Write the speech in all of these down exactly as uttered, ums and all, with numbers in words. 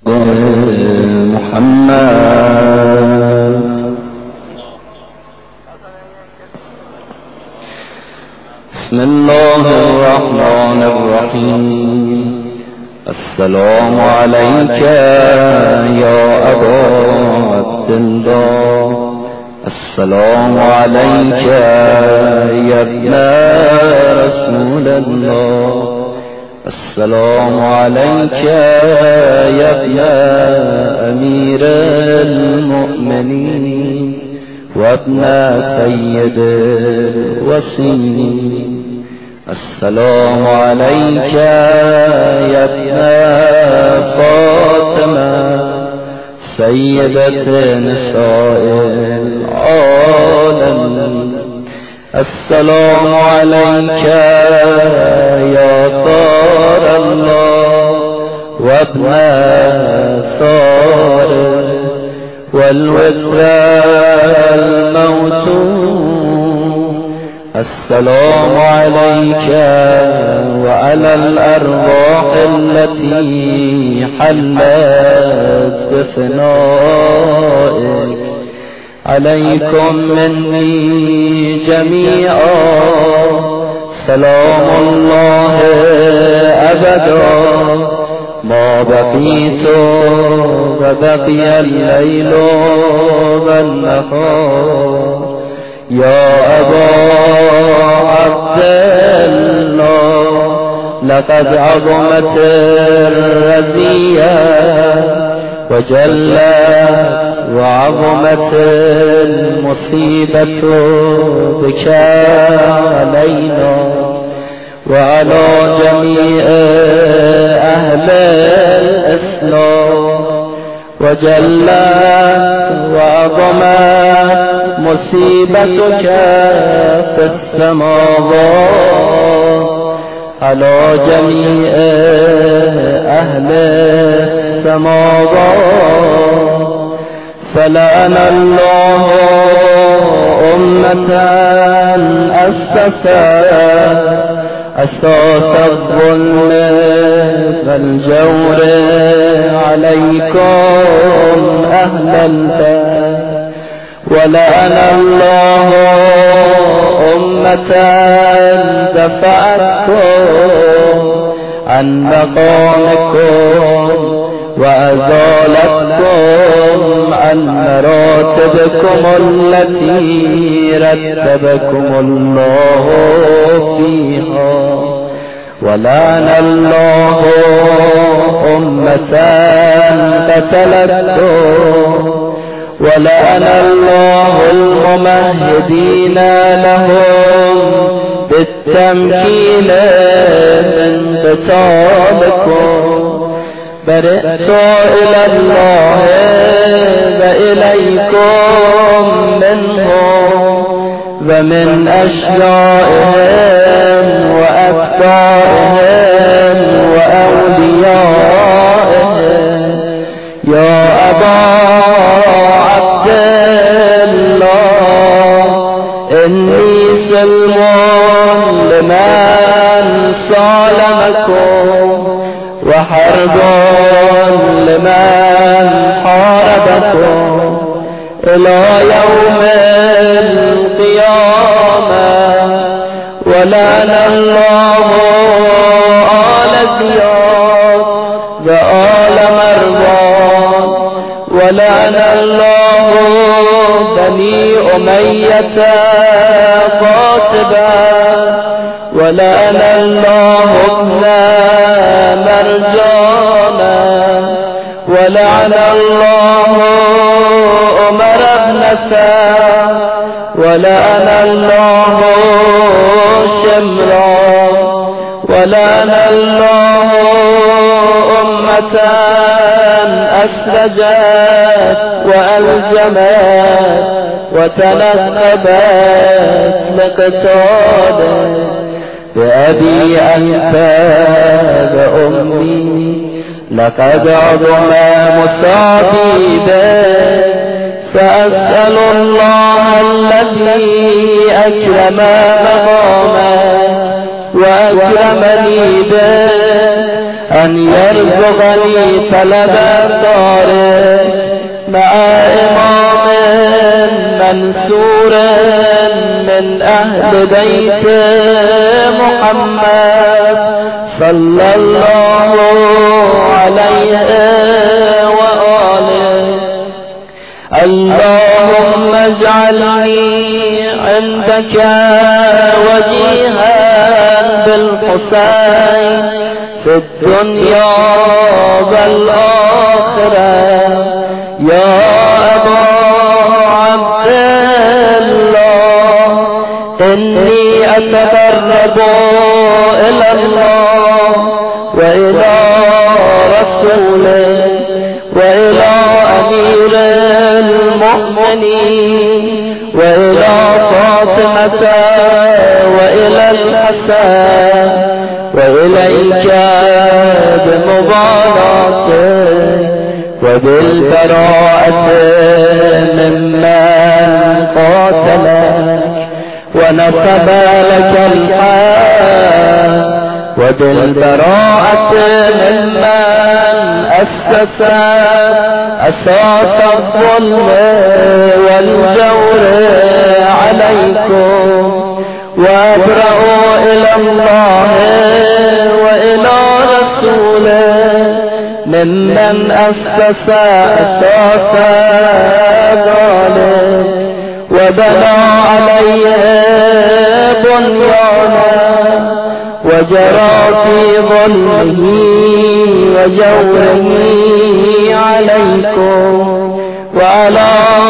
محمد. بسم الله الرحمن الرحيم. السلام عليك يا أبا عبد الله، السلام عليك يا ابن رسول الله، السلام عليك يا ابن أمير المؤمنين وابن سيد الوصيين، السلام عليك يا ابن فاطمة سيدة نساء العالمين، السلام عليك يا ثار الله وابن ثار والوتر الموتون، السلام عليك وعلى الأرواح التي حلت بفنائك، عليكم مني جميعا سلام الله أبدا ما بقيت وبقي الليل والنهار. يا أبا عبد الله، لقد عظمت الرزية وجلت وعظمت المصيبة بك علينا وعلى جميع أهل الإسلام، وجلت وعظمت مصيبتك في السماوات على جميع أهل السماوات. فلعن الله أمة أسست أساس الظلم والجور عليكم أهل البيت، ولعن الله أمة دفعتكم عن مقامكم وأزالتكم عن مراتبكم التي رتبكم الله فيها، ولعن الله أمة قتلتكم، ولعن الله الممهدين لهم بالتمكين من قتالكم. برئت إلى الله وإليكم منهم ومن أشيائهم وأتباعهم وأوليائهم. يا أبا عبد الله، إني سلم لمن صالمكم وحرب لمن حاربكم إلى يوم القيامة. ولعن الله آل زياد وآل مروان، ولعن الله بني أمية قاتبا، ولعن الله ابن مرجانا، ولعن الله عمر بن سعد، ولعن الله شمرا، ولعن الله أمة أسرجت وألجمت وتنقبت لقتاله. بأبي أنت وأمي لقد عظم مصابي به، فأسأل الله الذي أكرم مقامه وأكرمني به أن يرزقني طلب الطارق مع إمام منصور من أهل بيت محمد صلى الله عليه وآله. اللهم اجعلني عندك وجيها بالحسين في الدنيا والآخرة. يا أبا عبد الله إني أتقرب إلى الله وإلى رسوله وإلى أمير المؤمنين وإلى فاطمة وإلى الحسن وإليك بمباراته وبالبراءة ممن قاتلك ونصب لك الحق وبالبراءة ممن أسس أساس الظلم والجور عليكم. وأبرأ إلى الله وإلى رسوله ممن أسس أساس ظالم وبنى عليه بنيانا وجرى في ظلمه وجوره عليكم وعلى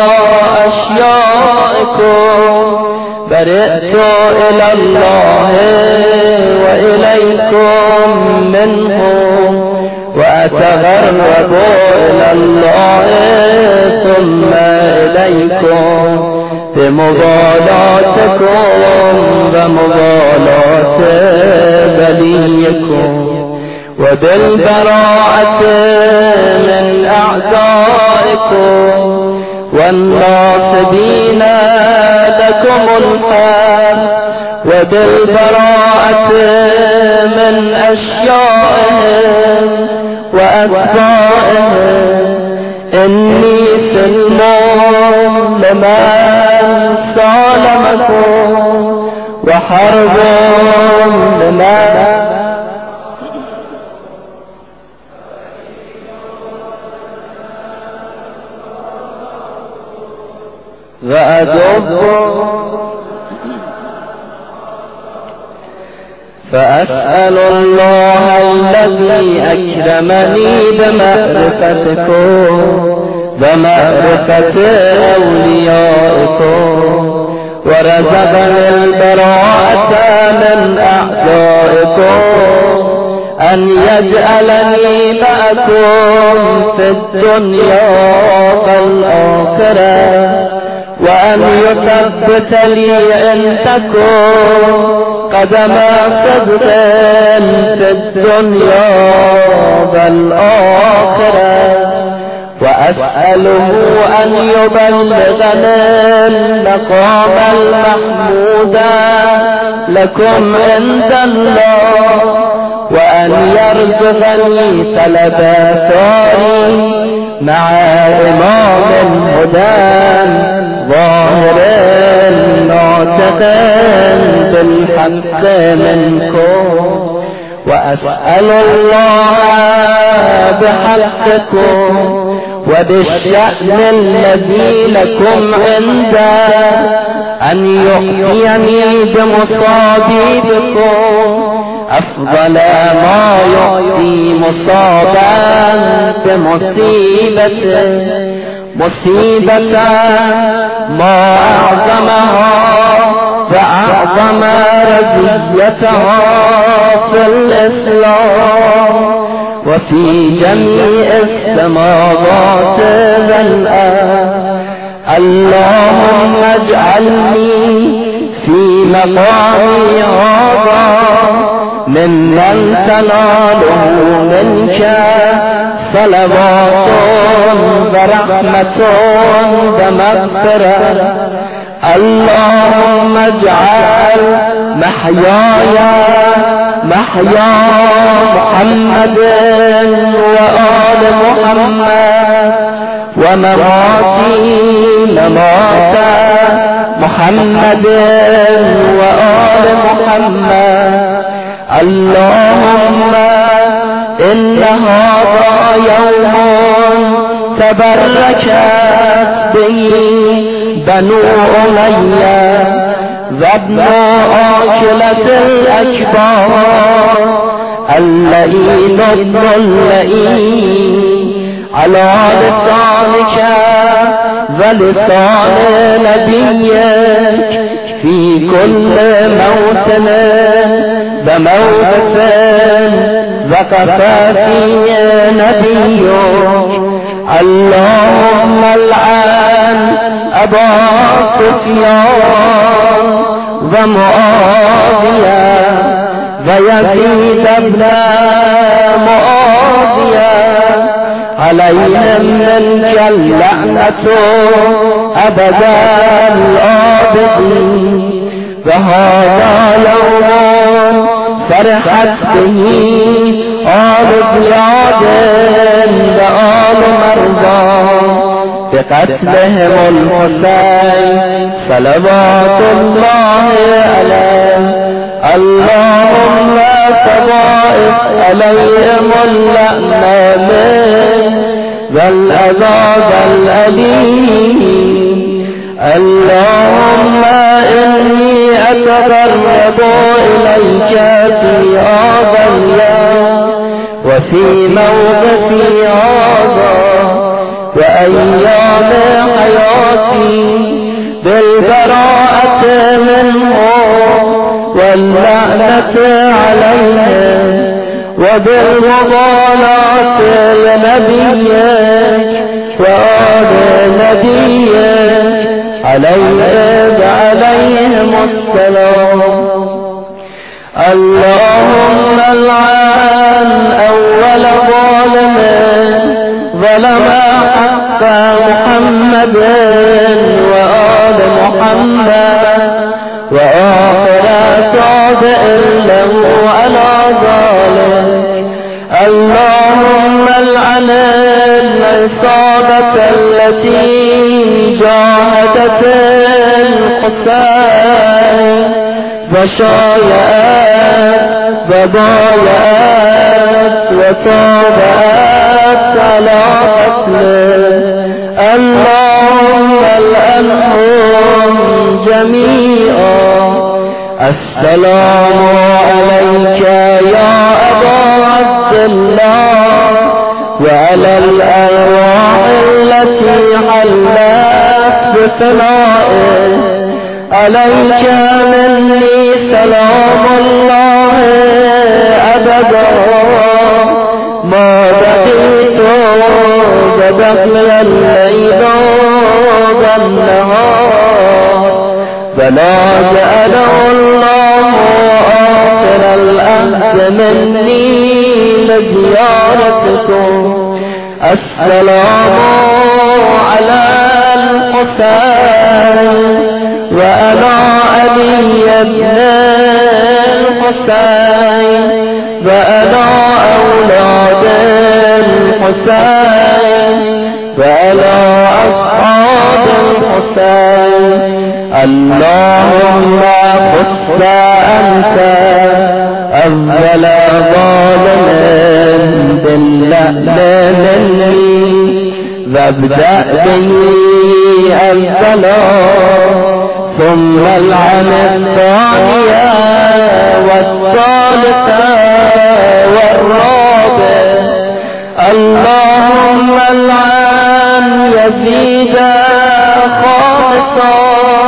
أشيائكم. برئت إلى الله وإليكم منهم وأتغرب إلى الله ثم إليكم بمبالاتكم ومبالاة بليكم وبالبراءة من أعدائكم والناصبين لكم الحق وبالبراءة من أشيائهم وأتباعهم. إني سلم لمن سالمكم وحرب لمن وأدب فأسأل الله الذي أكرمني بمعرفتكم ومعرفة أوليائكم ورزقني البراءة من أعدائكم أن يجعلني معكم في الدنيا والآخرة وأن يثبت لي عندكم قدم صدق في الدنيا والآخرة. وأسأله أن يبلغني المقام المحمود لكم عند الله وأن يرزقني طلب ثاني مع إمام هدى ظاهر ناطق بالحق منكم. وأسأل الله بحقكم وبالشأن الذي لكم عنده أن يحييني بمصابيبكم أفضل ما يعطي مصابا بمصيبته مصيبة ما أعظمها وأعظم رزيتها في الإسلام وفي جميع السماوات والأرض. اللهم اجعلني في مقامي هذا ممن تناله منك صلوات ورحمة ومغفرة. اللهم اجعل محياي محيا محمد وآل محمد ومماتي ممات محمد وآل محمد. اللهم إن هذا يوم تبركت به بنو أمية وابن آكلة الأكبار اللئيم ابن اللئيم على لسانك ولسان نبيك في كل موطن وموقف وقف فيه نبيك. اللهم العن أبا سفيان ومعاوية ويزيد بن معاوية عليهم منك اللعنة أبدا الآبدين. وهذا يوم فرحت به آل زياد وآل مرضان بقتلهم الحسين صلوات الله عليه. اللهم تضاعف عليهم اللعنة والعذاب الأليم. اللهم إني أتقرب إليك في هذا اليوم وفي موقفي هذا وأيام حياتي بالبراءة منه واللعنة عليهم وبالمضالاة لنبيك وآل نبيك عليهم عليهم السلام. اللهم العن أول ظالم ظلم حق محمد وآل محمد وآخر تابع له على ذلك. اللهم العن العصابة التي جاهدت الحسين وشايعت وبايعت وتابعت على قتله. اللهم الأنهم جميعا. السلام عليك يا أبا عبد الله وعلى الأرواح التي حلت بثنائه. عليك مني سلام الله أبدا ما بقيت وبقي الليل والنهار ولا جعله الله آخر الأهد مني لزيارتكم. السلام على الحسين وعلى علي بن الحسين وعلى أولاد الحسين وعلى أصحاب الحسين. اللهم خص أنت أول ظالم باللعن مني وابدأ به أولا ثم العن الثانية والثالثة والرابع. اللهم العن يزيد خامسا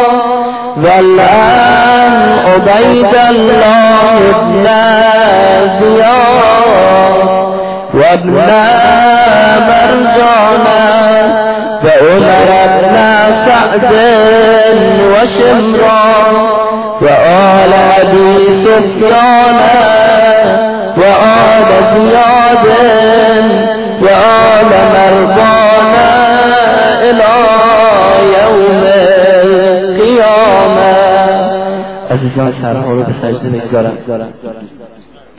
والعن عبيد الله بن زياد وابن مرجانا وعمر بن سعد وشمران وآل أبي سفيان وآل زياد وآل مرضان إلى يوم القيامة. عزیزان سرها رو به سجده بگذارم.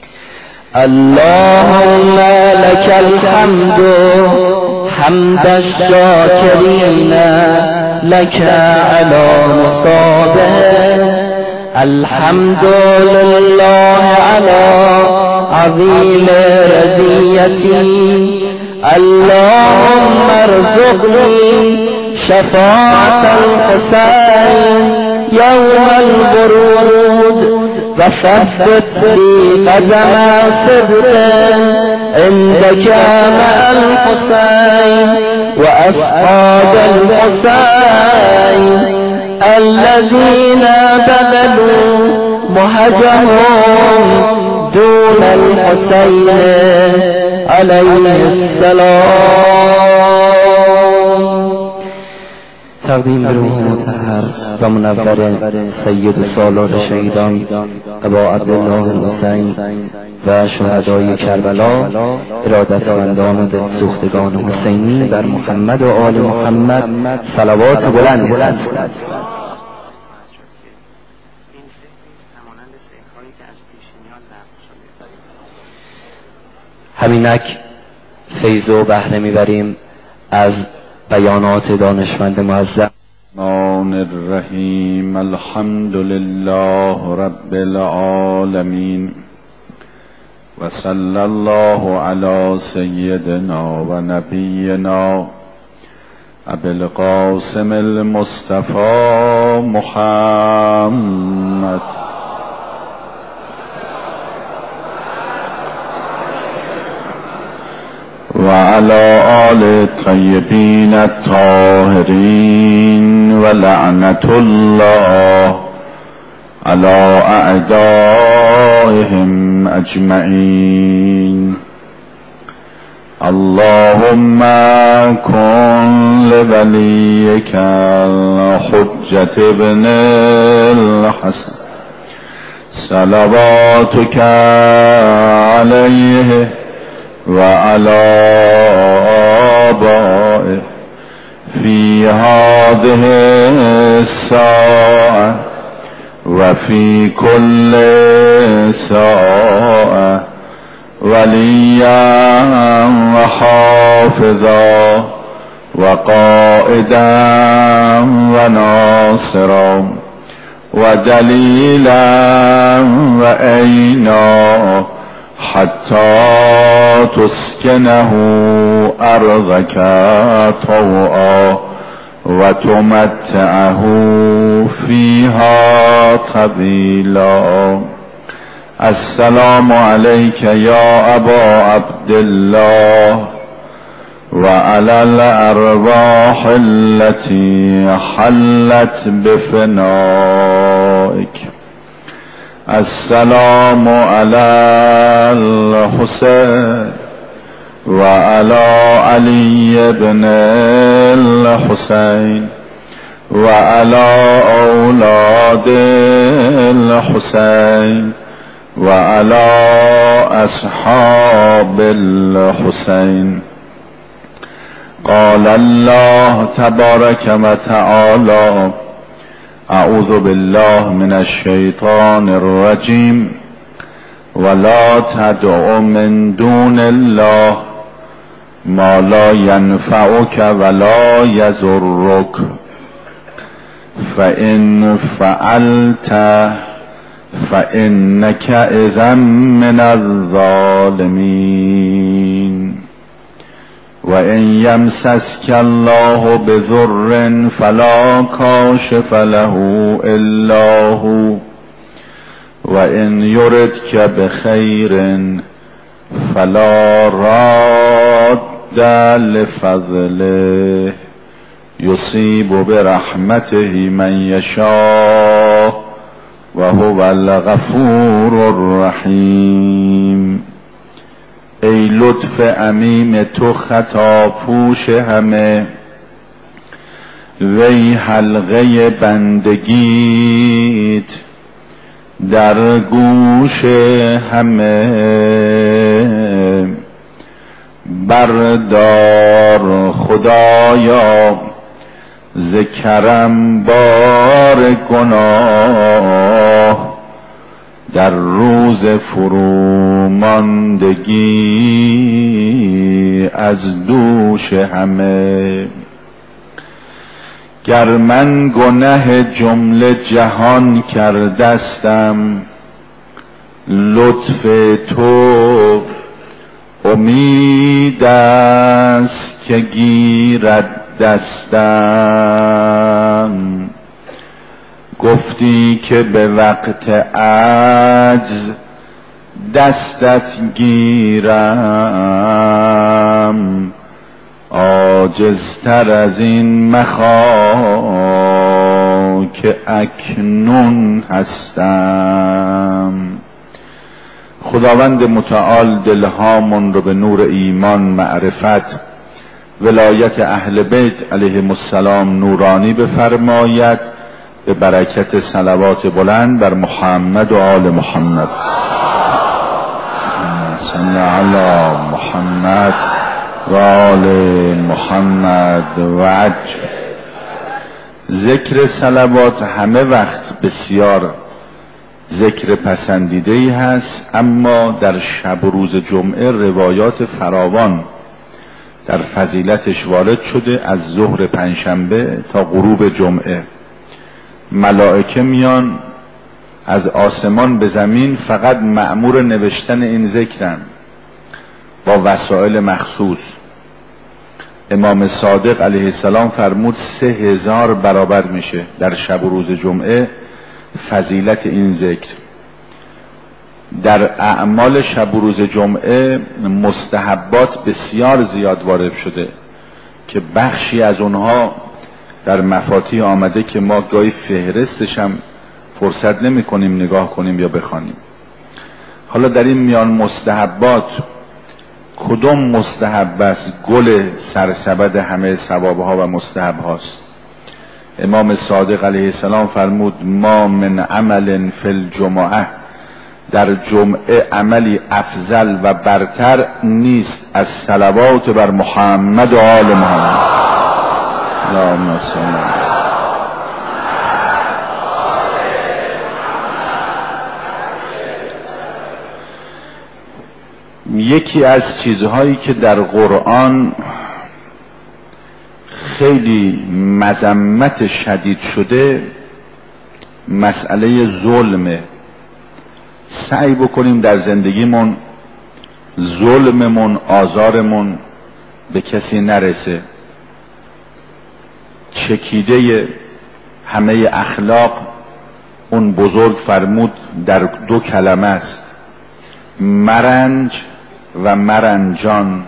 اللهم لك الحمد حمد الشاكرين لك على مصابه. الحمد لله على عظيم رزيتي. اللهم ارزقني شفاعة الحسين يوم الورود وثبت لي قدم صدق عندك مع الحسين وأصحاب الحسين الذين بذلوا مهجهم دون الحسين عليه السلام. تقدیم به روح مطهر و منور سید سالار شهیدان ابا عبدالله الحسین و شهدای کربلا، ارادتمندان و دلسوختگان حسینی بر محمد و آل محمد صلوات بلند بلند. همینک فیض و بهره میبریم از بیانات دانشمند معظم. الرحمن الرحیم. الحمد لله رب العالمین و صلی الله علی سیدنا و نبینا ابی القاسم المصطفى محمد وعلى آل الطيبين الطاهرين ولعنة الله على أعدائهم أجمعين. اللهم كن لوليك الحجة ابن الحسن صلواتك عليه وعلى آبائه في هذه الساعة وفي كل ساعة وليا وحافظا وقائدا وناصرا ودليلا وأينا حتى تسكنه أرضك طوعا وتمتعه فيها طويلا. السلام عليك يا أبا عبد الله وعلى الأرواح التي حلت بفنائك. السلام على الحسين وعلى علي بن الحسين وعلى أولاد الحسين وعلى أصحاب الحسين. قال الله تبارك وتعالى: اعوذ بالله من الشیطان الرجیم ولا تدع من دون الله ما لا ينفعك ولا يضرك فإن فعلت فإنك إذا من الظالمين. وَإِنْ يَمْسَسْكَ اللَّهُ بِضُرٍّ فَلَا كَاشِفَ لَهُ إِلَّا هُوَ وَإِنْ يُرِدْكَ بِخَيْرٍ فَلَا رَادَّ لِفَضْلِهِ يُصِيبُ بِرَحْمَتِهِ مَنْ يَشَاءُ وَهُوَ الْغَفُورُ الرَّحِيمُ. ای لطف عمیم تو خطا پوش همه، وی حلقه بندگیت در گوش همه. بردار خدایا ز کرم بار گناه، در روز فروماندگی از دوش همه. گر من گنه جمله جهان کردستم، لطف تو امید است که گیرد دستم. گفتی که به وقت عجز دستت گیرم، عاجزتر از این مخواه که اکنون هستم. خداوند متعال دلهامون رو به نور ایمان، معرفت، ولایت اهل بیت علیهم السلام نورانی بفرماید، به برکت صلوات بلند بر محمد و آل محمد. صلی علی محمد و آل محمد و عجل. ذکر صلوات همه وقت بسیار ذکر پسندیده ای هست، اما در شب و روز جمعه روایات فراوان در فضیلتش وارد شده. از ظهر پنجشنبه تا غروب جمعه ملائکه میان از آسمان به زمین، فقط مأمور نوشتن این ذکرن با وسایل مخصوص. امام صادق علیه السلام فرمود سه هزار برابر میشه در شب و روز جمعه فضیلت این ذکر. در اعمال شب و روز جمعه مستحبات بسیار زیاد وارد شده که بخشی از اونها در مفاتیح آمده که ما گاهی فهرستش هم فرصت نمی کنیم نگاه کنیم یا بخوانیم. حالا در این میان مستحبات کدوم مستحب است؟ گل سرسبد همه ثوابها و مستحب هاست. امام صادق علیه السلام فرمود ما من عمل فی الجمعه، در جمعه عملی افضل و برتر نیست از صلوات بر محمد و آل محمد. اللهم صل علی. یکی از چیزهایی که در قرآن خیلی مذمت شدید شده مسئله ظلمه. سعی بکنیم در زندگیمون ظلممون، آزارمون به کسی نرسه. چکیده همه اخلاق اون بزرگ فرمود در دو کلمه است، مرنج و مرنجان.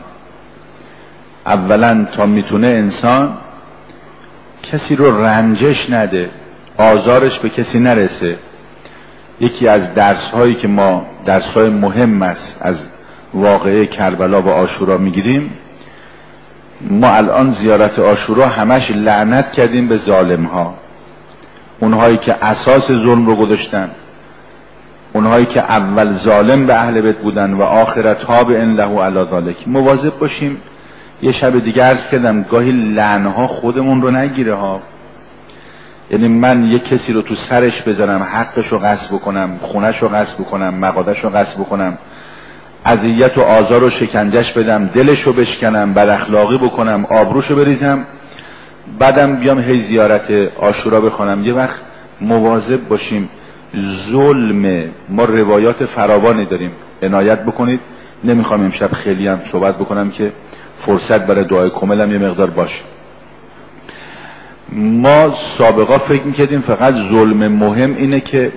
اولا تا میتونه انسان کسی رو رنجش نده، آزارش به کسی نرسه. یکی از درس هایی که ما درس های مهم است از واقعه کربلا و عاشورا میگیریم، ما الان زیارت عاشورا همش لعنت کردیم به ظالم ها، اونهایی که اساس ظلم رو گذاشتن، اونهایی که اول ظالم به اهل بیت بودن و آخرت ها به ان له علی ذلک. مواظب باشیم. یه شب دیگه عرض کردم گاهی لعنها خودمون رو نگیره ها. یعنی من یه کسی رو تو سرش بذارم، حقش رو غصب بکنم، خونش رو غصب بکنم، مقادش رو غصب بکنم، اذیت و آزار و شکنجش بدم، دلش رو بشکنم، بد اخلاقی بکنم، آبروش رو بریزم، بعدم بیام هی زیارت عاشورا بخونم. یه وقت مواظب باشیم. ظلم ما روایات فراوانی داریم، عنایت بکنید. نمیخوام امشب خیلی هم صحبت بکنم که فرصت برای دعای کاملم یه مقدار باشه. ما سابقا فکر میکردیم فقط ظلم مهم اینه که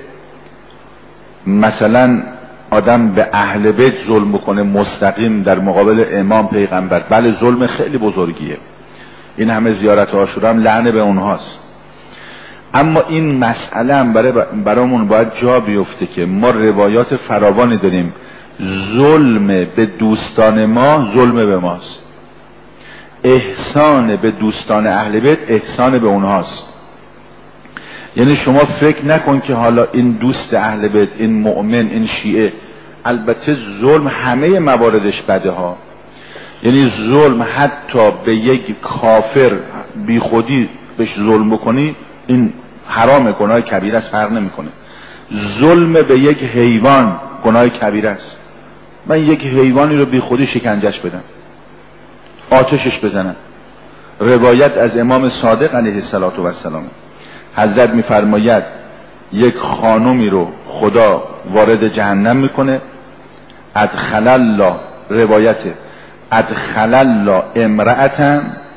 مثلا آدم به اهل بیت ظلم بکنه مستقیم در مقابل امام پیغمبر. بله ظلم خیلی بزرگیه، این همه زیارت عاشورا هم لعنه به اونهاست. اما این مسئله هم برای برامون باید جا بیفته که ما روایات فراوانی داریم ظلم به دوستان ما ظلم به ماست، احسان به دوستان اهل بیت احسان به اونهاست. یعنی شما فکر نکن که حالا این دوست اهل بیت، این مؤمن، این شیعه، البته ظلم همه مواردش بده ها. یعنی ظلم حتی به یک کافر بی خودی بهش ظلم بکنی این حرام، گناه کبیره است، فرق نمیکنه. ظلم به یک حیوان گناه کبیره است. من یک حیوانی رو بی خودی شکنجش بدم، آتشش بزنم. روایت از امام صادق علیه السلام، حضرت میفرماید یک خانومی رو خدا وارد جهنم میکنه، ادخل الله، روایت ادخل الله امرأة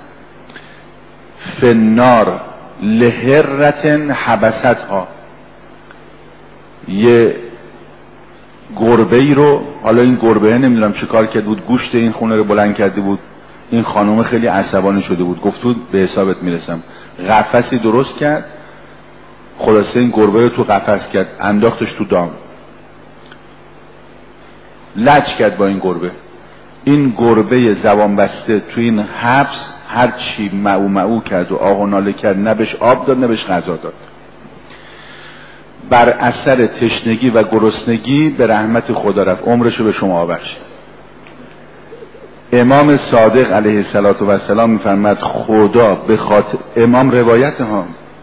فی النار لهرة حبستها. یه گربه ای رو، حالا این گربه نمیدونم چه کار کرده بود، گوشت این خونه رو بلند کرده بود، این خانم خیلی عصبانی شده بود، گفت تو به حسابت میرسم. قفسی درست کرد، خلاصه این گربه رو تو قفس کرد، انداختش تو دام، لج کرد با این گربه. این گربه زبان بسته تو این حبس هر چی معو معو کرد و آه و ناله کرد، نه بهش آب داد نه بهش غذا داد. بر اثر تشنگی و گرسنگی به رحمت خدا رفت، عمرشو به شما بخشید. امام صادق علیه السلام میفرماد خدا به خاطر، امام روایت ها،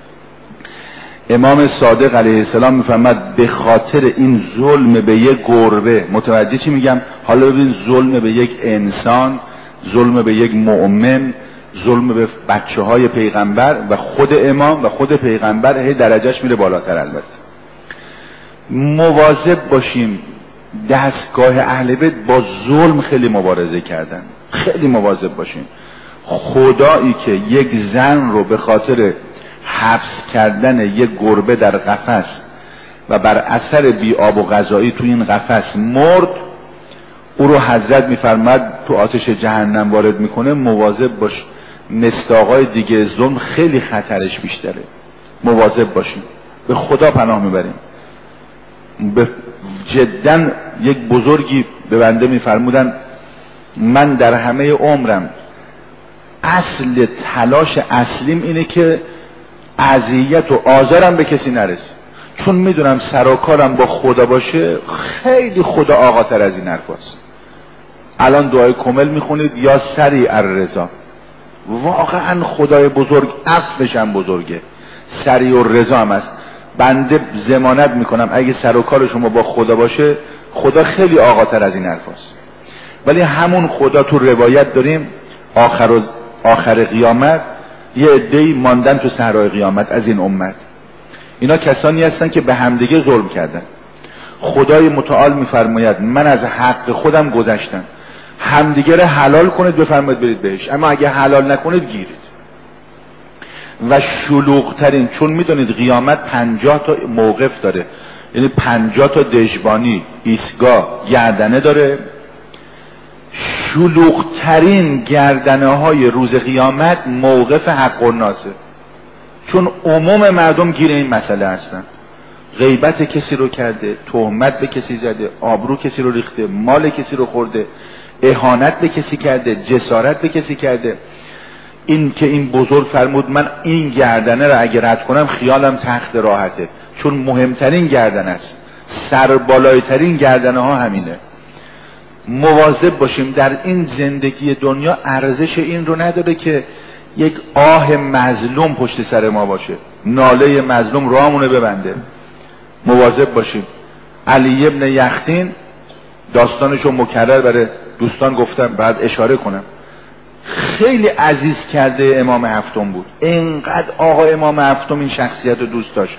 امام صادق علیه السلام میفرماد به خاطر این ظلم به یک گربه، متوجه چی میگم؟ حالا ببین، ظلم به یک انسان، ظلم به یک مؤمن، ظلم به بچه های پیغمبر و خود امام و خود پیغمبر، هی درجهش میره بالاتر. البته مواظب باشیم، دستگاه اهل بیت با ظلم خیلی مبارزه کردن، خیلی مواظب باشیم. خدایی که یک زن رو به خاطر حبس کردن یک گربه در قفس و بر اثر بی آب و غذایی تو این قفس مرد، او رو حضرت میفرماد تو آتش جهنم وارد میکنه. مواظب باش، مصداقای دیگه ظلم خیلی خطرش بیشتره، مواظب باشیم. به خدا پناه میبریم. به جدن یک بزرگی به بنده میفرمودن من در همه عمرم اصل تلاش اصلیم اینه که اذیت و آزارم به کسی نرسه، چون میدونم سر و کارم با خدا باشه خیلی خدا آقاتر از این حرفاست. الان دعای کامل میخونید یا سریع الرضا، واقعا خدای بزرگ عفوش هم بزرگه، سریع الرضا هم است. بنده ضمانت میکنم اگه سر و کار شما با خدا باشه، خدا خیلی آقاتر از این حرفاست. ولی همون خدا تو روایت داریم آخر و آخر قیامت یه عده‌ای ماندن تو صحرای قیامت از این امت. اینا کسانی هستن که به همدیگه ظلم کردن. خدای متعال میفرماید من از حق خودم گذشتم، همدیگه رو حلال کنید بفرمایید برید بهش، اما اگه حلال نکنید گیرید. و شلوغ ترین، چون میدونید قیامت پنجاه تا موقف داره، یعنی پنجاه تا دژبانی، ایستگاه، گردنه داره. شلوغ ترین گردنه های روز قیامت موقف حق و ناسه، چون عموم مردم گیر این مسئله هستن. غیبت کسی رو کرده، تهمت به کسی زده، آبرو کسی رو ریخته، مال کسی رو خورده، اهانت به کسی کرده، جسارت به کسی کرده. این که این بزرگ فرمود من این گردنه رو اگه رد کنم خیالم تخت راحته، چون مهمترین گردنه است، سر بالای ترین گردنه ها همینه. مواظب باشیم. در این زندگی دنیا ارزش این رو نداره که یک آه مظلوم پشت سر ما باشه، ناله مظلوم راهمونه ببنده. مواظب باشیم. علی ابن یختین داستانشو مکرر برای دوستان گفتم، بعد اشاره کنم، خیلی عزیز کرده امام هفتم بود. اینقدر آقا امام هفتم این شخصیت رو دوست داشت.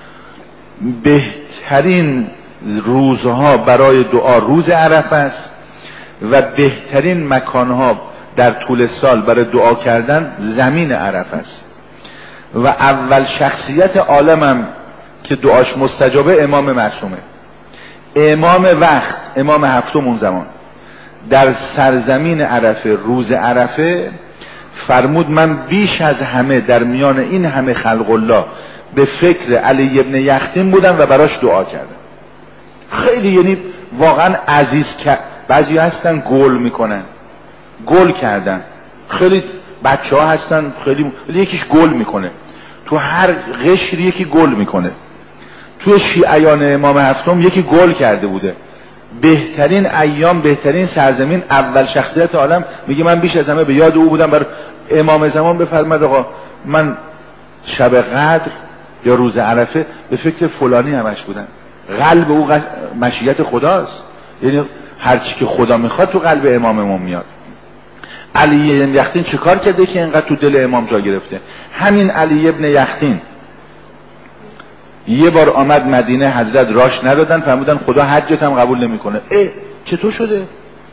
بهترین روزها برای دعا روز عرفه است و بهترین مکانها در طول سال برای دعا کردن زمین عرفه است. و اول شخصیت عالمم که دعاش مستجابه امام معصومه، امام وقت، امام هفتم اون زمان در سرزمین عرفه روز عرفه فرمود من بیش از همه در میان این همه خلق الله به فکر علی ابن یختین بودم و براش دعا کردم. خیلی یعنی واقعا عزیز کرد. بعضی هستن گل میکنن، گل کردن، خیلی بچه ها هستن خیلی یکیش گل میکنه، تو هر قشر یکی گل میکنه. تو شیعیان امام هفتم یکی گل کرده بوده. بهترین ایام، بهترین سرزمین، اول شخصیت عالم میگه من بیش از همه به یاد او بودم. بر امام زمان بفرماد آقا من شب قدر یا روز عرفه به فکر فلانی همش بودم. قلب او قل... مشیت خداست، یعنی هر چی که خدا میخواد تو قلب اماممون میاد. علی ابن یختین چه کار کرده که اینقدر تو دل امام جا گرفته؟ همین علی ابن یختین یه بار آمد مدینه، حضرت راش ندادن، فرمودن خدا حجت هم قبول نمیکنه. اه چطور شده؟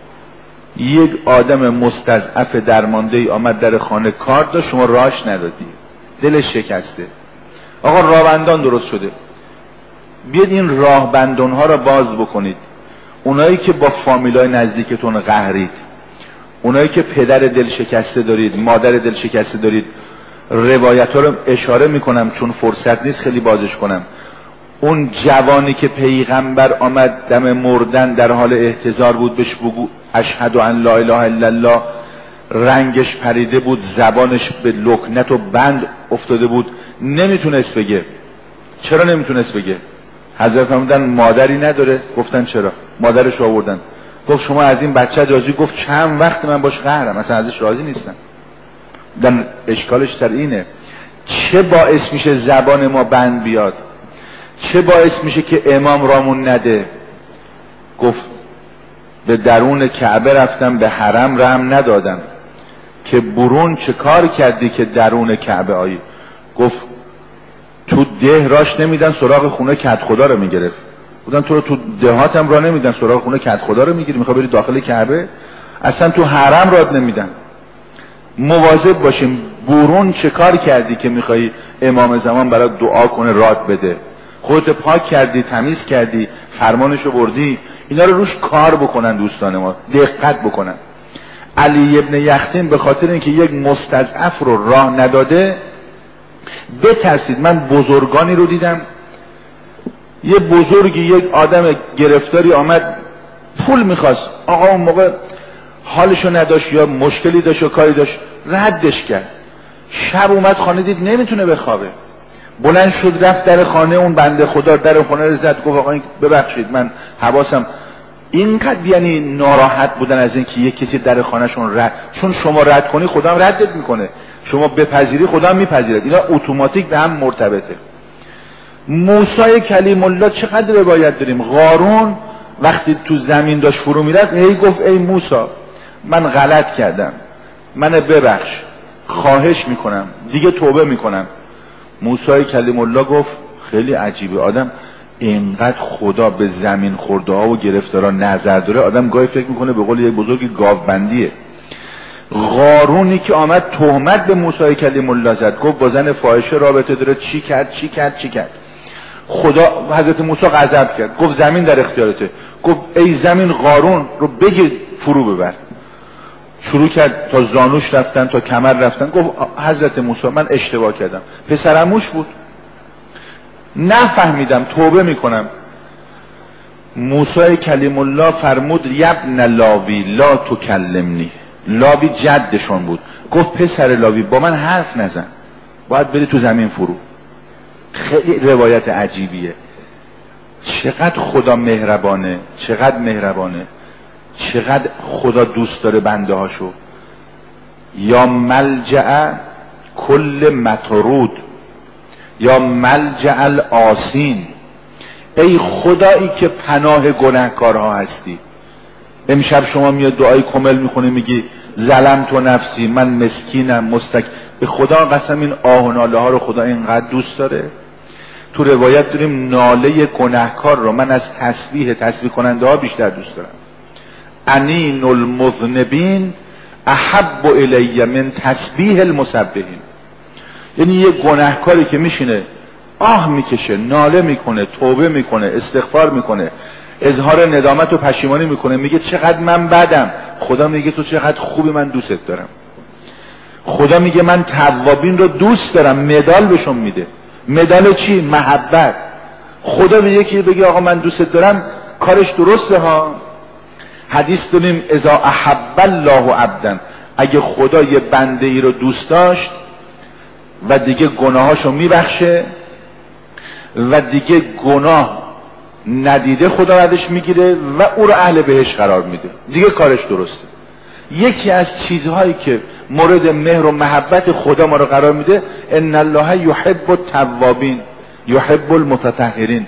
یک آدم مستضعف درمانده ای آمد در خانه کار داشت، شما راش ندادی، دلش شکسته. آقا راهبندان درست شده، بیاد این راهبندان ها را باز بکنید. اونایی که با فامیلای نزدیکتون قهرید، اونایی که پدر دل شکسته دارید، مادر دل شکسته دارید، روایت ها رو اشاره میکنم چون فرصت نیست خیلی بازش کنم. اون جوانی که پیغمبر آمد دم مردن در حال احتضار بود، بهش بگو اشهد ان لا اله الا الله، رنگش پریده بود، زبانش به لکنت و بند افتاده بود، نمیتونست بگه. چرا نمیتونست بگه؟ حضرت فرمودن مادری نداره؟ گفتن چرا؟ مادرش آوردن، گفت شما از این بچه راضی؟ گفت چند وقت من باش قهرم، اصلا ازش راضی نیستم. دن اشکالش سر اینه، چه باعث میشه زبان ما بند بیاد؟ چه باعث میشه که امام رامون نده؟ گفت به درون کعبه رفتم، به حرم رحم ندادم، که برون چه کار کردی که درون کعبه آیی؟ گفت تو ده راش نمیدن، سراغ خونه کت خدا رو میگرفت. بودن تو رو تو دهاتم را نمیدن، سراغ خونه کت خدا رو میگیری، میخوای بری داخل کعبه؟ اصلا تو حرم رات نمیدن. مواظب باشیم. برون چه کار کردی که میخوای امام زمان برای دعا کنه رات بده؟ خودت پاک کردی، تمیز کردی، فرمانشو بردی؟ اینا رو روش کار بکنن دوستان ما، دقت بکنن. علی ابن یختین به خاطر اینکه یک مستضعف رو راه نداده بترسید. من بزرگانی رو دیدم، یه بزرگی یک آدم گرفتاری آمد پول میخواست، آقا اون موقع حالشو نداشت یا مشکلی داشت یا کاری داشت، ردش کرد. شب اومد خانه دید نمیتونه بخوابه، بلند شد رفت در خانه اون بنده خدا، در خانه رو زد، گفت آقا ببخشید من حواسم. اینقدر یعنی ناراحت بودن از اینکه یک کسی در خانهشون رد، چون شما رد کنی خدا هم ردت میکنه، شما بپذیری خدا هم میپذیرد، اینا اتوماتیک به هم مرتبطه. موسی کلیم الله چقدر روایت داریم. قارون وقتی تو زمین داشت فرو میرفت هی گفت ای موسی من غلط کردم، من ببخش، خواهش میکنم، دیگه توبه میکنم. موسی کلیم الله گفت خیلی عجیبه، آدم اینقدر خدا به زمین خورده ها و گرفتارا نظر داره، آدم گاهی فکر میکنه به قول یک بزرگ گاوبندیه. قارونی که آمد تهمت به موسی کلیم الله زد، گفت با زن فاحشه رابطه داره، چی کرد چی کرد چی کرد. خدا حضرت موسی غضب کرد، گفت زمین در اختیارته. گفت ای زمین قارون رو بگیر فرو ببر. شروع کرد تا زانوش رفتن، تا کمر رفتن. گفت حضرت موسی من اشتباه کردم، پسرموش بود، نفهمیدم، توبه میکنم. موسی کلیم الله فرمود یبن لاوی لا تکلمنی. لاوی جدشون بود، گفت پسر لاوی با من حرف نزن، باید بری تو زمین فرو. خیلی روایت عجیبیه. چقدر خدا مهربانه، چقدر مهربانه، چقدر خدا دوست داره بنده هاشو. یا ملجأ کل مطرود یا ملجأ الآسین، ای خدایی که پناه گناهکارها هستی. امشب شما میاد دعای کامل میخونی، میگی ظلمت نفسی، من مسکینم، مستک. به خدا قسم این آه و ناله ها رو خدا اینقدر دوست داره. تو روایت داریم ناله گناهکار رو من از تسبیح تسبیح کننده ها بیشتر دوست دارم. انین المذنبین احب الی من تسبیح المسبحین. یعنی یه گناهکاری که میشینه آه میکشه، ناله میکنه، توبه میکنه، استغفار میکنه، اظهار ندامت و پشیمانی میکنه، میگه چقدر من بدم، خدا میگه تو چقدر خوبی، من دوستت دارم. خدا میگه من توابین رو دوست دارم، مدال بهشون میده. مدال چی؟ محبت. خدا به یکی بگه آقا من دوستت دارم، کارش درسته ها. حدیث داریم اذا احب الله عبدا، اگه خدا یه بنده ای رو دوست داشت و دیگه گناهاشو میبخشه و دیگه گناه ندیده، خدا ازش میگیره و او رو اهل بهشت قرار میده، دیگه کارش درسته. یکی از چیزهایی که مورد مهر و محبت خدا ما رو قرار میده ان الله یحب التوابین یحب المتطهرین.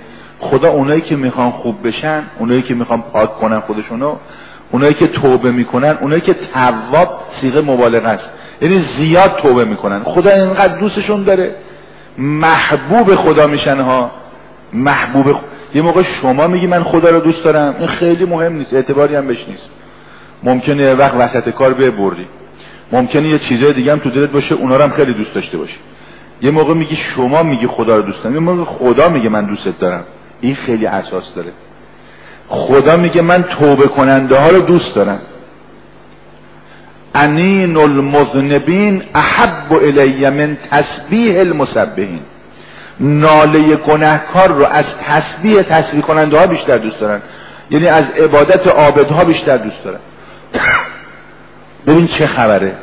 خدا اونایی که میخوان خوب بشن، اونایی که میخوان پاک کنن خودشونو، اونایی که توبه میکنن، اونایی که تواب صیغه مبالغه است، یعنی زیاد توبه میکنن، خدا اینقدر دوستشون داره، محبوب خدا میشن ها. محبوب خ... یه موقع شما میگی من خدا رو دوست دارم، این خیلی مهم نیست، اعتباری هم بهش نیست. ممکنه یه وقت وسط کار ببری، ممکنه یه چیزای دیگه هم تو دلت باشه، اونا رو هم خیلی دوست داشته باشی. یه موقع میگی شما میگی خدا رو دوست دارم، یه موقع خدا میگه من دوستت دارم. این خیلی اساس داره. خدا میگه من توبه کننده ها رو دوست دارم. انین المذنبین احب الی من تسبیح المسبحین. ناله گناهکار رو از تسبیح تسبیح کننده ها بیشتر دوست دارن، یعنی از عبادت عابدها بیشتر دوست دارن. ببین چه خبره.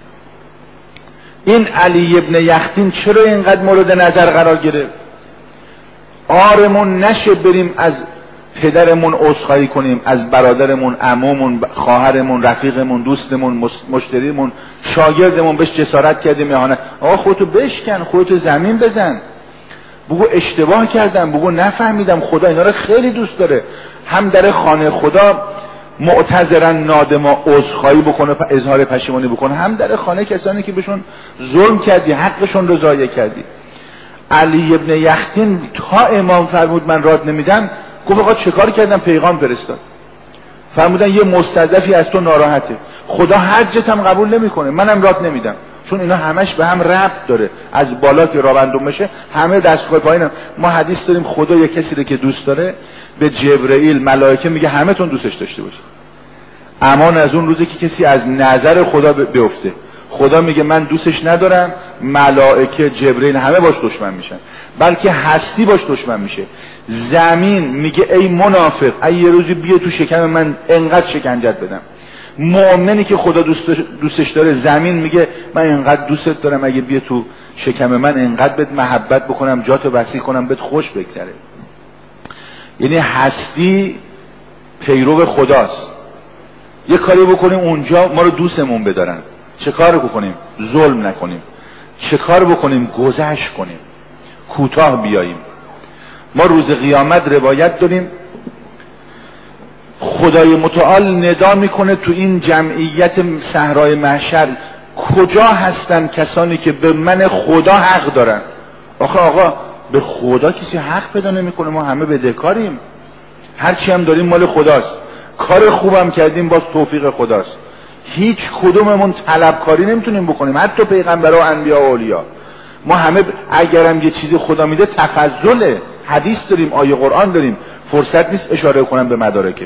این علی ابن یختین چرا اینقدر مورد نظر قرار گرفت؟ آرمون نشه بریم از پدرمون عذرخواهی کنیم، از برادرمون، عمومون، خواهرمون، رفیقمون، دوستمون، مشتریمون، شاگردمون بهش جسارت کردیم اهانت. آقا خودتو بشکن، خودتو زمین بزن، بگو اشتباه کردم، بگو نفهمیدم، خدا اینا رو خیلی دوست داره. هم در خانه خدا معتذرا نادما عذرخواهی بکنه، اظهار پشیمانی بکنه، هم در خانه کسانی که بهشون ظلم کردی، حقشون رو ضایع کردی. علی ابن یختین تا امام فرمود من راد نمیدم، گفت آقا چه کار کردم؟ پیغام فرستاد، فرمودن یه مستضعفی از تو ناراحته، خدا حجت هم قبول نمیکنه، منم راد نمیدم، چون اینا همش به هم ربط داره. از بالا که راه اندوم بشه همه دستگاه پایینم. ما حدیث داریم خدا یه کسی رو که دوست داره به جبرئیل ملائکه میگه همه تون دوستش داشته باشید، امان از اون روزی که کسی از نظر خدا بیفته. خدا میگه من دوستش ندارم، ملائکه، جبرئیل همه باش دشمن میشن، بلکه هستی باش دشمن میشه. زمین میگه ای منافق، ای یه روزی بیا تو شکم من انقدر شکنجت بدم. مؤمنی که خدا دوست دوستش داره، زمین میگه من انقدر دوستت دارم، اگه بیا تو شکم من انقدر بهت محبت بکنم، جاتو وسیع کنم، بهت خوش بگذره. یعنی هستی پیرو خداست. یه کاری بکنیم اونجا ما رو دوستمون بدارن، چه کار بکنیم؟ ظلم نکنیم. چه کار بکنیم؟ گذشت کنیم، کوتاه بیاییم. ما روز قیامت روایت داریم خدای متعال ندا میکنه تو این جمعیت صحرای محشر، کجا هستن کسانی که به من خدا حق دارن؟ آخه آقا به خدا کسی حق پیدا نمیکنه، ما همه بدهکاریم، هرچی هم داریم مال خداست، کار خوبم کردیم باز توفیق خداست. هیچ کدوممون طلبکاری نمیتونیم بکنیم، حتی پیغمبرها و انبیا و اولیا. ما همه اگرم یه چیزی خدا میده تفضله. حدیث داریم، آیه قرآن داریم، فرصت نیست اشاره کنم به مدارکش.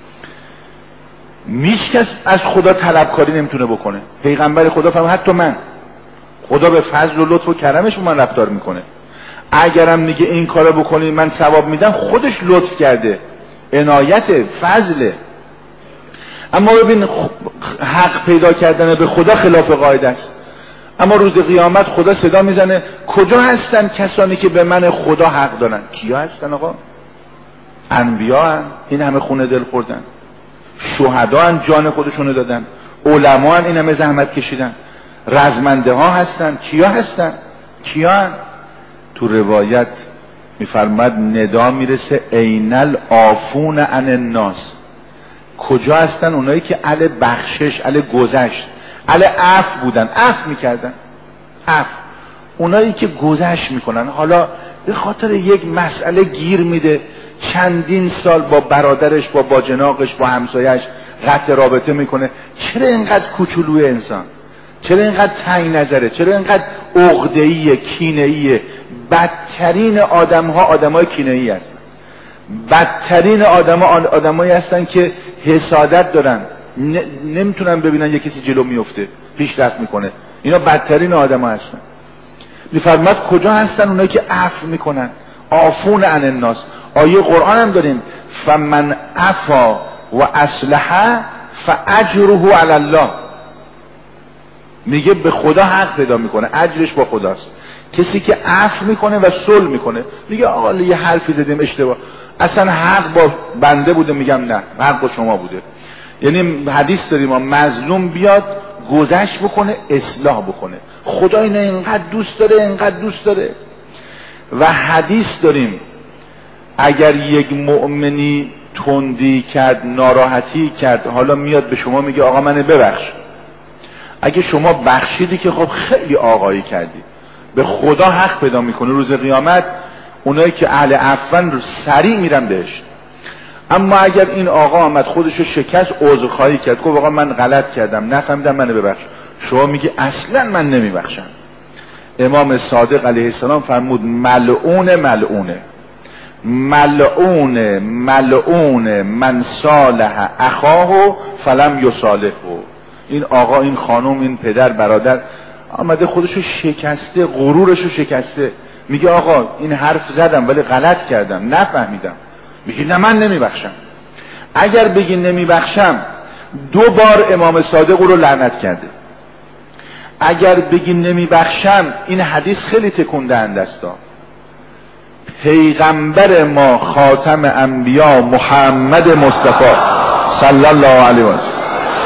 هیچ کس از خدا طلبکاری نمیتونه بکنه. پیغمبر خدا فرمود حتی من، خدا به فضل و لطف و کرمش با من رفتار میکنه. اگرم میگه این کارو بکنی من ثواب میدم، خودش لطف کرده، عنایت، فضله. اما ببین حق پیدا کردن به خدا خلاف قاعده است. اما روز قیامت خدا صدا میزنه کجا هستن کسانی که به من خدا حق دارن؟ کیا هستن آقا؟ انبیا هن، این همه خونه دل خوردن، شهدا هن، جان خودشونو دادن، علما هن، این همه زحمت کشیدن، رزمنده ها هستن. کیا هستن؟ کیا هن؟ تو روایت میفرماد ندا میرسه اینل آفون عن الناس. کجا هستن اونایی که اهل بخشش، اهل گذشت، اهل عفو بودن، عفو میکردن، عفو. اونایی که گذشت میکنن، حالا به خاطر یک مسئله گیر میده، چندین سال با برادرش، با باجناقش، با همسایش قطع رابطه میکنه. چرا اینقدر کوچولوی انسان؟ چرا اینقدر تنگ نظره؟ چرا اینقدر عقده‌ایه، کینه‌ایه؟ بدترین آدم‌ها آدم‌های کینه‌ای هستن. بدترین آدم‌ها آدمایی هستن که حسادت دارن، نمیتونن ببینن یک کسی جلو میفته، پیشرفت میکنه. اینا بدترین آدم‌ها هستن. میفرماد کجا هستن اونایی که عفو میکنن؟ عافون عن الناس. آیه قرآن هم داریم فمن عفا و اصلح فاجره علی الله. میگه به خدا حق پیدا میکنه، اجرش با خداست. کسی که عفو میکنه و صلح میکنه، میگه آقا یه حرفی زدیم اشتباه، اصلا حق با بنده بوده، میگم نه حق با شما بوده. یعنی حدیث داریم مظلوم بیاد گذشت بکنه، اصلاح بکنه. خدا اینو اینقدر دوست داره، اینقدر دوست داره. و حدیث داریم اگر یک مؤمنی تندی کرد، ناراحتی کرد، حالا میاد به شما میگه آقا منو ببخش، اگه شما بخشیدی که خب خیلی آقایی کردی، به خدا حق پیدا میکنه روز قیامت. اونایی که اهل عفون رو سریع میرن بهش. اما اگر این آقا آمد خودشو شکست، عذرخواهی کرد، گفت آقا من غلط کردم، نفهمیدم، منو ببخش، شما میگی اصلا من نمیبخشم. امام صادق علیه السلام فرمود ملعون ملعونه ملعون ملعون من صالح اخاه فلم یصالحه. این آقا، این خانم، این پدر، برادر آمده خودشو شکسته، غرورشو شکسته، میگه آقا این حرف زدم ولی غلط کردم، نفهمیدم. میگه نه من نمیبخشم. اگر بگی نمیبخشم، دو بار امام صادق رو لعنت کرده. اگر بگی نمیبخشم، این حدیث خیلی تکون دهنده است. پیغمبر ما خاتم انبیا محمد مصطفی صلی الله علیه و سلم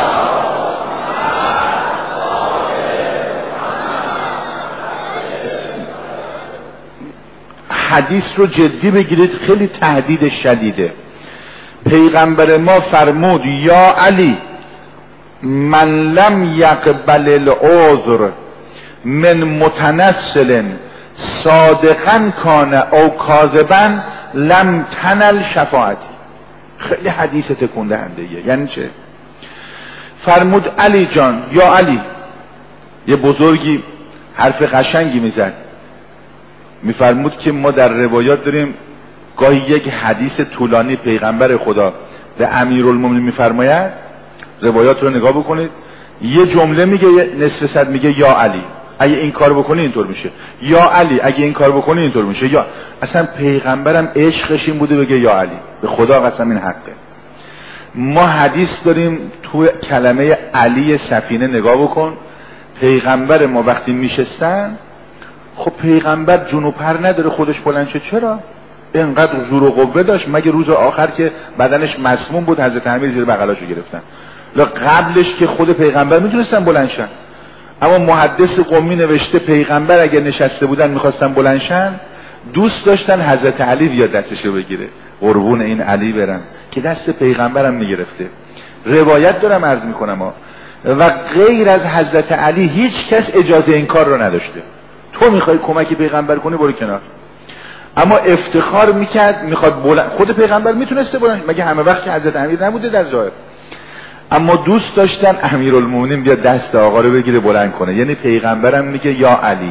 حدیث رو جدی بگیرید، خیلی تهدید شدیده. پیغمبر ما فرمود یا علی من لم یقبل العذر من متنسل صادقا کان او کاذبا لم تنل شفاعتی. خیلی حدیث تکون دهنده ایه. یعنی چه؟ فرمود علی جان، یا علی، یه بزرگی حرف قشنگی میزد، میفرمود که ما در روایات داریم گاهی یک حدیث طولانی پیغمبر خدا به امیرالمومنین میفرماید، روایات رو نگاه بکنید، یه جمله میگه، نصف صد میگه یا علی اگه این کار بکنی اینطور میشه، یا علی اگه این کار بکنی اینطور میشه. یا اصلا پیغمبرم عشقش این بوده بگه یا علی، به خدا قسم این حقه. ما حدیث داریم تو کلمه علی سفینه نگاه بکن، پیغمبر ما وقتی میشستن، خب پیغمبر جون و پر نداره خودش بلند شه، چرا؟ اینقدر زور و قوه داشت، مگه روز آخر که بدنش مسموم بود حضرت امیر زیر بغلاشو گرفتن. لا قبلش که خود پیغمبر میتونستن بلند شن، اما محدث قمی نوشته پیغمبر اگر نشسته بودن میخواستن بلند شن، دوست داشتن حضرت علی بیاد دستشو بگیره، قربون این علی برن که دست پیغمبرم میگرفته. روایت دارم عرض میکنم ها. و غیر از حضرت علی هیچ کس اجازه این کار رو نداشته. تو میخوای کمک پیغمبر کنی برو کنار. اما افتخار میکرد میخواد بلند، خود پیغمبر میتونسته بلند، مگه همه وقت که حضرت امیر نبوده در ظاهر، اما دوست داشتن امیرالمومنین بیاد دست آقا رو بگیره بلند کنه. یعنی پیغمبرم میگه یا علی.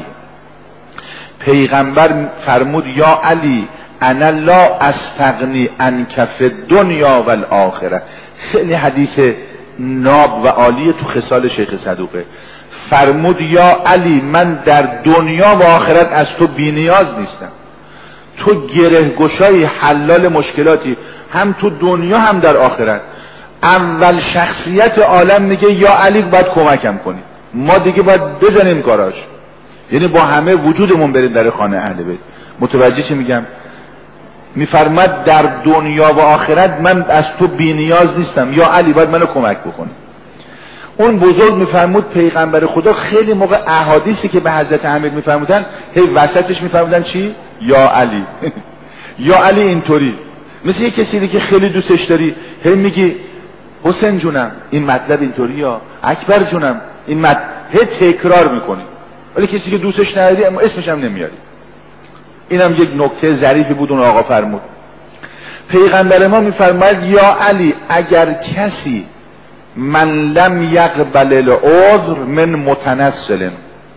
پیغمبر فرمود یا علی انا لا استغنی عنک فی الدنیا و الاخره. خیلی حدیث ناب و عالی تو خصال شیخ صدوقه. فرمود یا علی من در دنیا و آخرت از تو بی نیاز نیستم، تو گره گشای حلال مشکلاتی، هم تو دنیا هم در آخرت. اول شخصیت عالم میگه یا علی باید کمکم کنی، ما دیگه باید بزنیم کاراش. یعنی با همه وجودمون بریم در خانه اهل بیت. متوجه چی میگم؟ میفرماد در دنیا و آخرت من از تو بی نیاز نیستم، یا علی باید منو کمک بکنی. اون بزرگ میفرمود پیغمبر خدا خیلی موقع احادیثی که به حضرت امیر میفرمودن، هی وسطش میفرمودن چی؟ یا علی. یا علی اینطوری، مثل یه کسی که خیلی دوستش داری، هی میگی حسین جونم این مطلب اینطوری، یا اکبر جونم این مطلب، هی تکرار میکنی، ولی کسی که دوستش نداری اما اسمش هم نمیاری. اینم یک نکته ظریفی بود اون آقا فرمود. پیغمبر ما میفرماید یا علی اگر کسی من لم یقبل العذر من متنسل،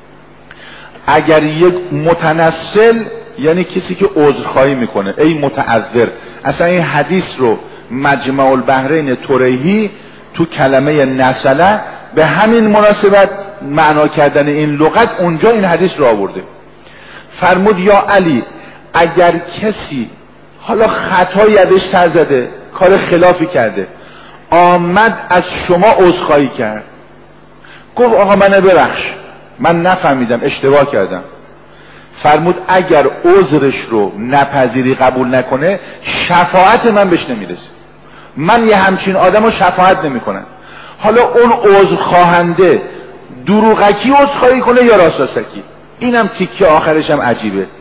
اگر یک متنسل یعنی کسی که عذرخواهی میکنه، ای متعذر. اصلا این حدیث رو مجمع البحرین تریحی تو کلمه نسله به همین مناسبت معنا کردن این لغت اونجا این حدیث رو آورده. فرمود یا علی اگر کسی حالا خطا یدش سر زده، کار خلافی کرده، آمد از شما عذرخواهی کرد، گفت آقا منو ببخش من نفهمیدم اشتباه کردم، فرمود اگر عذرش رو نپذیری قبول نکنه شفاعت من بهش نمیرسه، من یه همچین آدم رو شفاعت نمی کنم. حالا اون عذرخواهنده دروغکی عذرخواهی کنه یا راستاستکی، اینم تیکه آخرش هم عجیبه.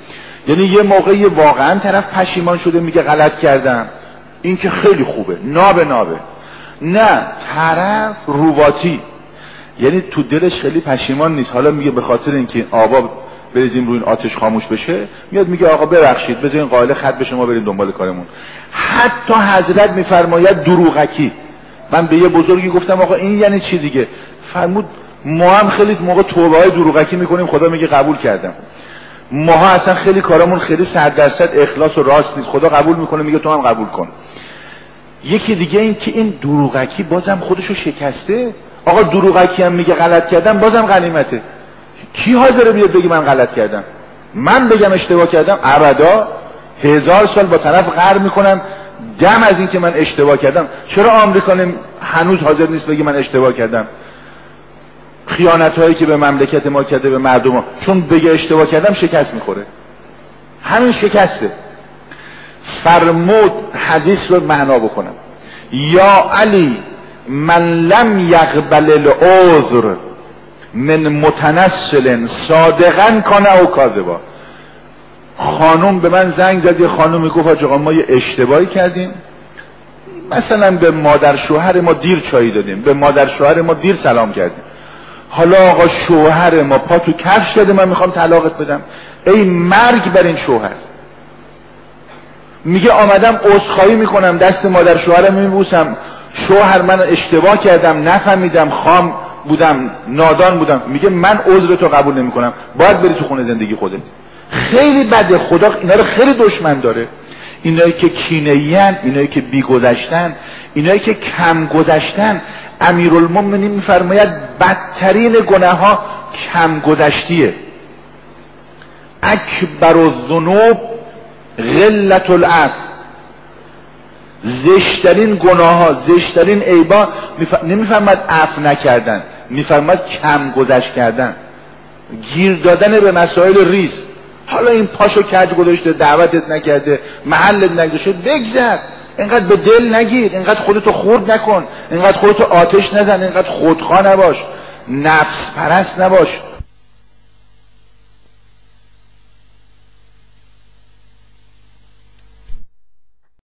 یعنی یه موقعی واقعا طرف پشیمان شده میگه غلط کردم، این که خیلی خوبه، نابه نابه. نه، طرف رواتی، یعنی تو دلش خیلی پشیمان نیست، حالا میگه به خاطر اینکه آبا بریزیم روی این آتش خاموش بشه، میاد میگه آقا ببخشید بذارین قائل خط بشه ما بریم دنبال کارمون. حتی حضرت میفرماید دروغکی. من به یه بزرگی گفتم آقا این یعنی چی دیگه؟ فرمود ما هم خیلی موقع توبه های دروغکی میکنیم، خدا میگه قبول کردم. ماها اصلا خیلی کارامون خیلی صد درصد اخلاص و راست نیست، خدا قبول میکنه میگه تو هم قبول کن. یکی دیگه این که این دروغکی بازم خودشو شکسته. آقا دروغکی هم میگه غلط کردم بازم غنیمته. کی حاضره بیاد بگه من غلط کردم؟ من بگم اشتباه کردم؟ ابدا. هزار سال با طرف قهر میکنم دم از این که من اشتباه کردم. چرا آمریکا هنوز حاضر نیست بگه من اشتباه کردم؟ خیانت هایی که به مملکت ما کرده به مردم ها، چون بگه اشتباه کردم شکست میخوره. همین شکسته. فرمود حدیث رو معنا بکنم، یا علی من لم یقبل العذر من متنسل صادقا کان او کاذبا. خانم به من زنگ زد، یه خانومی گفت آقا ما یه اشتباهی کردیم، مثلا به مادر شوهر ما دیر چایی دادیم، به مادر شوهر ما دیر سلام کردیم، حالا آقا شوهر ما پا تو کفش کرده من میخوام طلاقت بدم. ای مرگ بر این شوهر. میگه آمدم عذرخواهی میکنم، دست مادر شوهرم میبوسم، شوهر من اشتباه کردم، نفهمیدم، خام بودم، نادان بودم. میگه من عذر تو قبول نمیکنم، باید بری تو خونه زندگی خودت. خیلی بده. خدا اینا رو خیلی دشمن داره. اینایی که کینه‌این، اینایی که بی‌گذشتن، اینایی که کم گذشتن. امیرالمومنین میفرماید بدترین گناه ها کم گذشتیه. اکبر الذنوب غلت العفو. زشترین گناه ها، زشترین عیبا میف... نمیفرماید عفو نکردن، میفرماید کم گذشت کردن، گیر دادن به مسائل ریز. حالا این پاشو کج گذاشته، دعوتت نکرده، محلت نگذاشته، بگذر. اینقدر به دل نگیر، اینقدر خودتو خورد نکن، اینقدر خودتو آتش نزن، اینقدر خودخواه نباش، نفس پرست نباش.